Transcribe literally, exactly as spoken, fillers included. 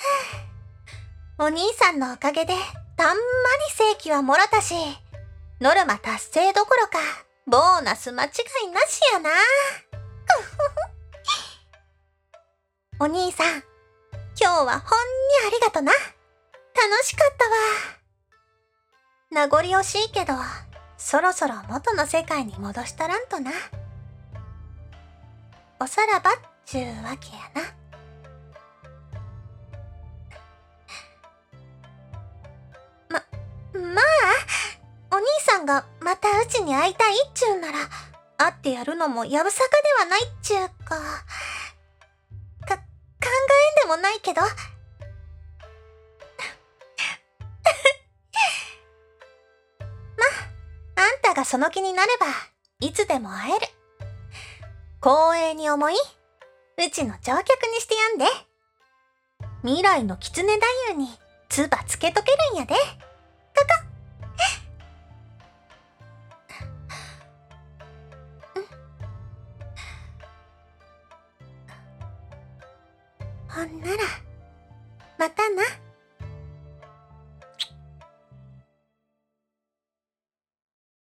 お兄さんのおかげでたんまり正規はもろたし、ノルマ達成どころかボーナス間違いなしやな。お兄さん、今日はほんにありがとな。楽しかったわ。名残惜しいけど、そろそろ元の世界に戻したらんとな。おさらばっちゅうわけやな。ま、まあ、お兄さんがまたうちに会いたいっちゅうんなら、会ってやるのもやぶさかではないっちゅうか、か、考えんでもないけど。ま、あんたがその気になれば、いつでも会える。光栄に思い、うちの乗客にしてやんで。未来の狐太夫につばつけとけるんやで。かか。ほんなら、またな。